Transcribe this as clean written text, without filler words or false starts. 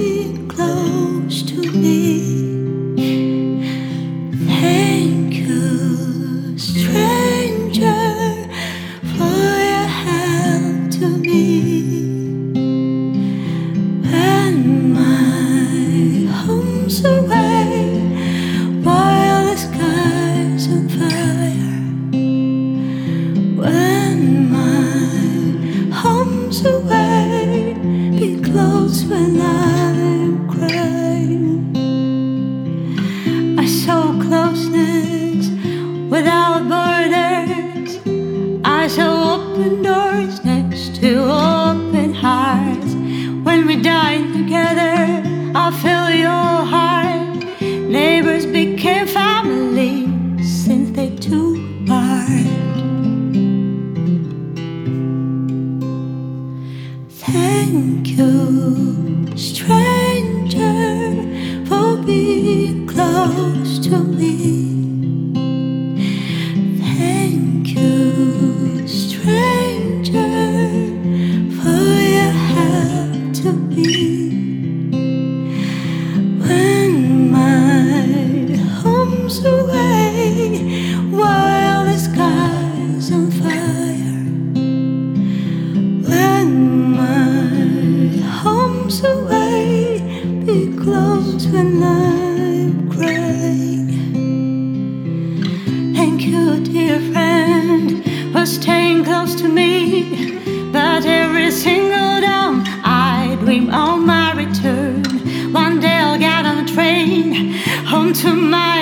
be close to me. Thank you, stranger, for your help to me. When my home's away, while the sky's on fire. When my home's away, be close when I'm crying. I saw closeness without borders. I saw open doors next to open hearts. When we dined together, I feel your heart. Neighbors became family since they took part. Thank you, stranger, for being close to me. Thank you, stranger, for your help to me. When my home's away, while the sky's on fire. When my home's away, be close when I'm crying. Thank you, dear friend, for staying close to me. But every single dawn I dream of my return. One day I'll get on a train home to my